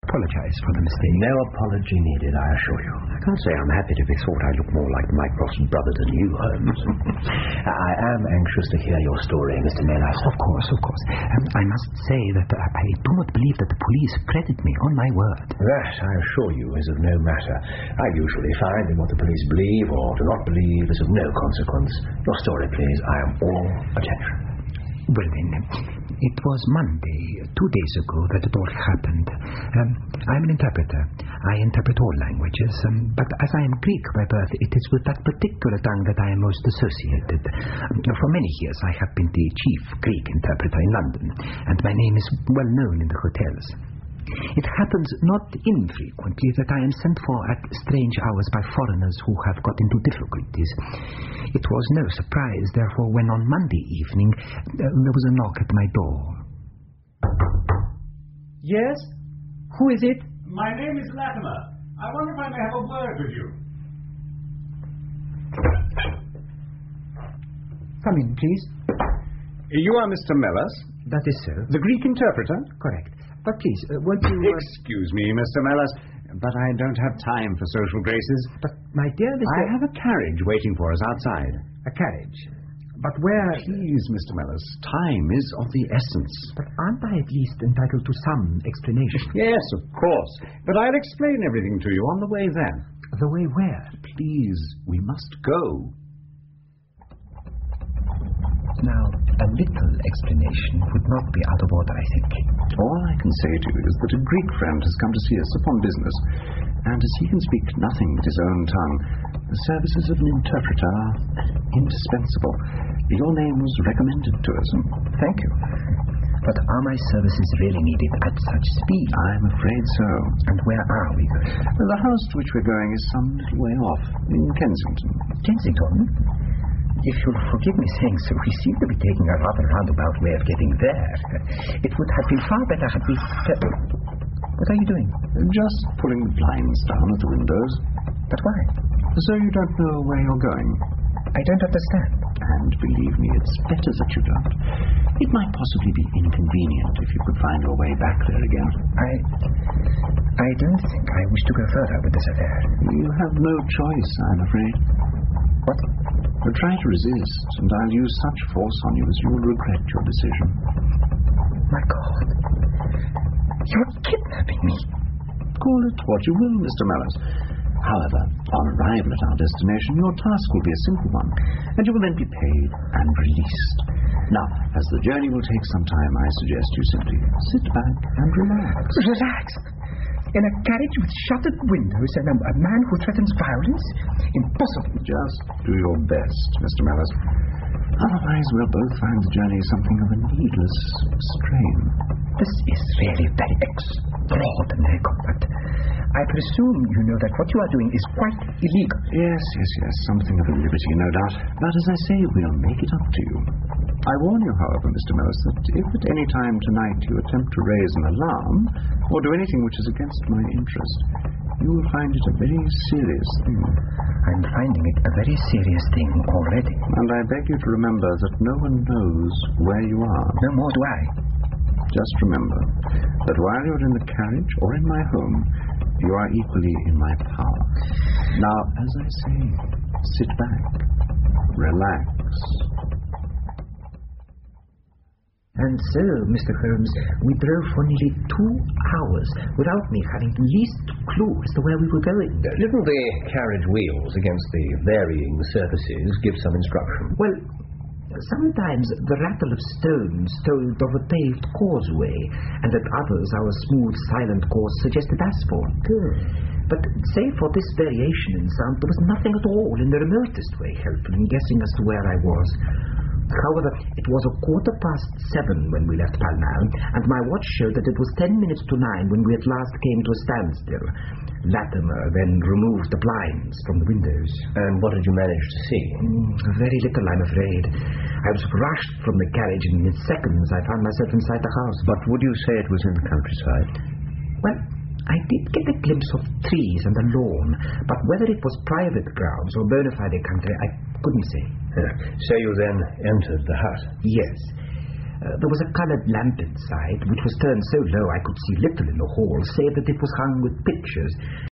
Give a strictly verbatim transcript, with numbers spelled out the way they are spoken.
apologize for the mistake. No apology needed, I assure you. I can't say I'm happy to be thought I look more like Mycroft's brother than you, Holmes. I am anxious to hear your story, Mister Melas. Of course, of course. Um, I must say that uh, I do not believe that the police credit me, on my word. That, I assure you, is of no matter. I usually find that what the police believe or do not believe is of no consequence. Your story, please. I am all attention. Well, then, it was Monday, two days ago, that it all happened. Um, I'm an interpreter. I interpret all languages, um, but as I am Greek by birth, it is with that particular tongue that I am most associated. Um, for many years, I have been the chief Greek interpreter in London, and my name is well known in the hotels. It happens not infrequently that I am sent for at strange hours by foreigners who have got into difficulties. It was no surprise, therefore, when on Monday evening uh, there was a knock at my door. Yes? Who is it? My name is Latimer. I wonder if I may have a word with you. Come in, please. You are Mister Mellors? That is so. The Greek interpreter? Correct. But please, uh, won't you... Uh... Excuse me, Mister Mellors, but I don't have time for social graces. But, my dear Mister I have a carriage waiting for us outside. A carriage? But where... Please, Mister Mellors, time is of the essence. But aren't I at least entitled to some explanation? Yes, of course. But I'll explain everything to you on the way then. The way where? Please, we must go. Now, a little explanation would not be out of order, I think. All I can say to you is that a Greek friend has come to see us upon business, and as he can speak nothing but his own tongue, the services of an interpreter are indispensable. Your name was recommended to us. Thank you. But are my services really needed at such speed? I'm afraid so. And where are we going? The house to which we're going is some little way off, in Kensington. Kensington? If you'll forgive me saying so, we seem to be taking a rather roundabout way of getting there. It would have been far better had we... What are you doing? Just pulling the blinds down at the windows. But why? So you don't know where you're going. I don't understand. And believe me, it's better that you don't. It might possibly be inconvenient if you could find your way back there again. I... I don't think I wish to go further with this affair. You have no choice, I'm afraid. What? But try to resist, and I'll use such force on you as you will regret your decision. My God. You're kidnapping me. Call it what you will, Mister Mellors. However, on arrival at our destination, your task will be a simple one, and you will then be paid and released. Now, as the journey will take some time, I suggest you simply sit back and relax. Relax? In a carriage with shuttered windows and a, a man who threatens violence? Impossible. Just do your best, Mister Mellors. Otherwise, we'll both find the journey something of a needless strain. This is really very extraordinary conduct. I presume you know that what you are doing is quite illegal. Yes, yes, yes, something of a liberty, no doubt. But as I say, we'll make it up to you. I warn you, however, Mister Mellors, that if at any time tonight you attempt to raise an alarm or do anything which is against my interest, you will find it a very serious thing. I'm finding it a very serious thing already. And I beg you to remember that no one knows where you are. No more do I. Just remember that while you're in the carriage or in my home, you are equally in my power. Now, as I say, sit back, relax. And so, Mister Holmes, we drove for nearly two hours without me having the least clue as to where we were going. Didn't the carriage wheels against the varying surfaces give some instruction? Well, sometimes the rattle of stones told of a paved causeway, and at others our smooth, silent course suggested asphalt. Good. But save for this variation in sound, there was nothing at all in the remotest way helpful in guessing as to where I was. However, it was a quarter past seven when we left Pall Mall, and my watch showed that it was ten minutes to nine when we at last came to a standstill. Latimer then removed the blinds from the windows. And what did you manage to see? Mm, very little, I'm afraid. I was rushed from the carriage, and in seconds I found myself inside the house. But would you say it was in the countryside? Well, I did get a glimpse of trees and a lawn, but whether it was private grounds or bona fide country, I couldn't say. Yeah. So you then entered the hut? Yes. Uh, there was a coloured lamp inside, which was turned so low I could see little in the hall, save that it was hung with pictures.